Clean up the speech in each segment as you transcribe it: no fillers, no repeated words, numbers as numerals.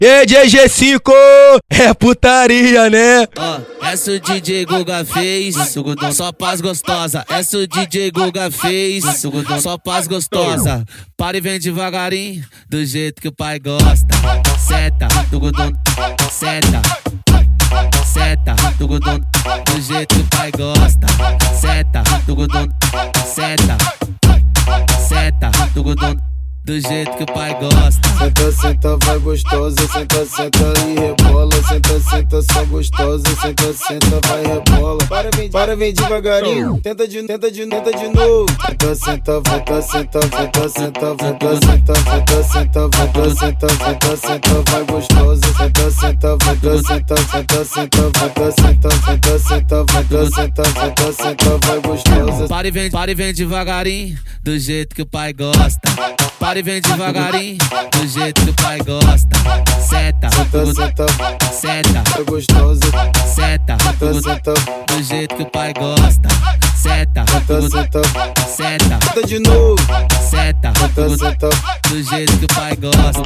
DJ G5 é putaria, né? Essa o DJ Guga fez, só paz gostosa. Essa o DJ Guga fez, só paz gostosa. Para e vem devagarinho, do jeito que o pai gosta. Seta, tugudum, seta. Seta, tugudum, do jeito que o pai gosta. Seta, tugudum, seta. Seta, tugudum, do jeito que o pai gosta. Senta, senta, vai gostosa. Senta, senta e rebola. Senta, senta, só gostosa. Senta, senta, vai rebola. Para, vem devagarinho. Tenta de novo. Senta, senta, volta, senta, volta, senta, volta, senta, volta, senta, volta, senta, volta, senta, vai gostosa. Senta, senta, volta, senta, volta, senta, volta, senta, volta, senta, volta, senta, volta, senta, vai gostosa. Para e vem devagarinho, do jeito que o pai gosta. Para e vem devagarinho, do jeito que o pai gosta. Seta, Senta, seta, vai gostosa. seta, Senta, do jeito que o pai gosta. Seta, senta, seta, tenta de novo. seta, Senta, do jeito que o pai gosta.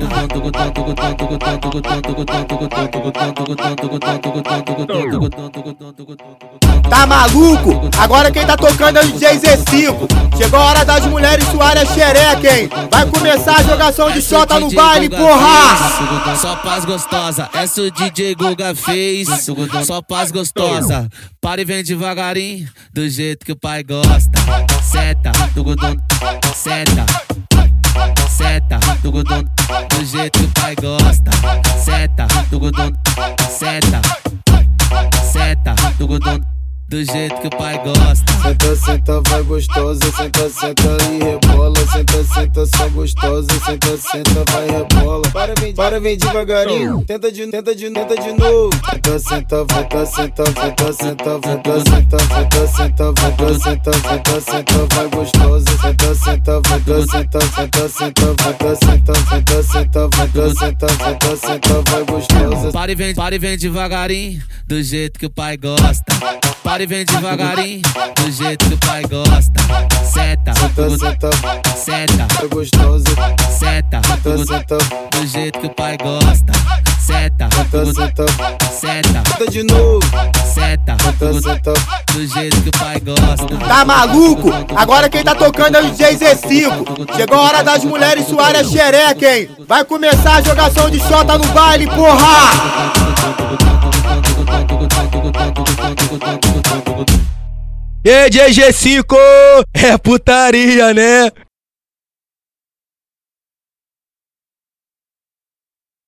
Tá maluco? Agora quem tá tocando é o DJ Z5. Chegou a hora das mulheres suarem a xereca, hein? Vai começar a jogação de xota no baile, porra! Só paz gostosa, essa o DJ Guga fez. Só paz gostosa. Para e vem devagarinho, do jeito que o pai gosta. Seta, tugudum, seta. Seta, tugudum, do jeito que o pai gosta. Seta, tugudum, seta. Seta, tugudum, do jeito que o pai gosta. Senta, senta, vai gostosa. Senta, senta e rebola. Senta, senta, só gostosa. Senta, senta, vai rebola. Para, vem devagarinho. Tenta de novo. Senta, senta, volta, senta, volta, senta, volta, senta, volta, senta, volta, senta, volta, senta, vai gostosa. Senta, senta, volta, senta, volta, senta, volta, senta, volta, senta, volta, senta, volta, senta, vai gostosa. Para e vem devagarinho, do jeito que o pai gosta. Para e vem devagarinho, do jeito que o pai gosta. Seta, Senta, seta, vai gostosa. seta, Senta, do jeito que o pai gosta. Seta, senta, seta, tenta de novo. seta, Senta, do jeito que o pai gosta. Tá maluco? Agora quem tá tocando é o DJ Z5. Chegou a hora das mulheres suarem a xereca, hein? Vai começar a jogação de xota no baile, porra! DJ G5 é putaria, né?